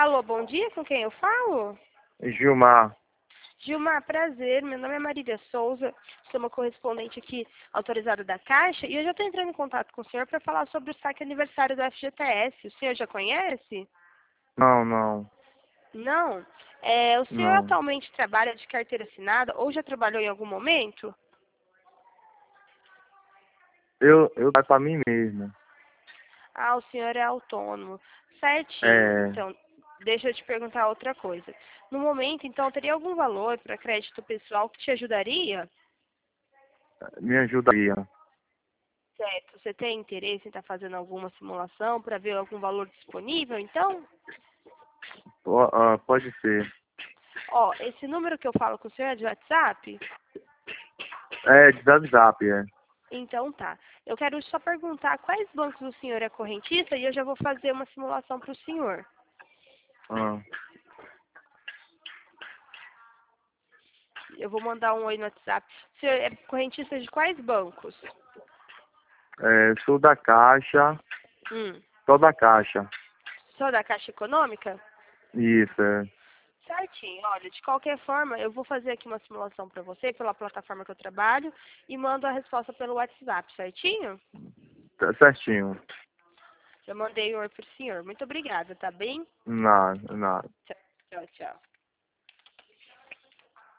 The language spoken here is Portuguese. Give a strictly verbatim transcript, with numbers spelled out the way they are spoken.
Alô, bom dia, com quem eu falo? Gilmar. Gilmar, prazer, meu nome é Marília Souza, sou uma correspondente aqui autorizada da Caixa e eu já estou entrando em contato com o senhor para falar sobre o saque aniversário do F G T S. O senhor já conhece? Não, não, Não? É, o senhor não. atualmente trabalha de carteira assinada ou já trabalhou em algum momento? Eu, eu trabalho pra mim mesmo. Ah, o senhor é autônomo. Certinho. É, Então, deixa eu te perguntar outra coisa. No momento, então, teria algum valor para crédito pessoal que te ajudaria? me ajudaria. Certo. Você tem interesse em estar fazendo alguma simulação para ver algum valor disponível, então? Ó, ó, pode ser. Ó, esse número que eu falo com o senhor é de WhatsApp? É, de WhatsApp, é. Então tá. Eu quero só perguntar quais bancos o senhor é correntista e eu já vou fazer uma simulação para o senhor. Ah, Eu vou mandar um oi no WhatsApp. O senhor é correntista de quais bancos? é, sou da Caixa, Hum. sou da Caixa. Só da Caixa Econômica? Isso, é. Certinho. Olha, de qualquer forma, eu vou fazer aqui uma simulação para você pela plataforma que eu trabalho e mando a resposta pelo WhatsApp, certinho? Tá certinho. Já mandei um oi pro senhor. Muito obrigada, tá bem? Nada, nada. Tchau, tchau. Tchau.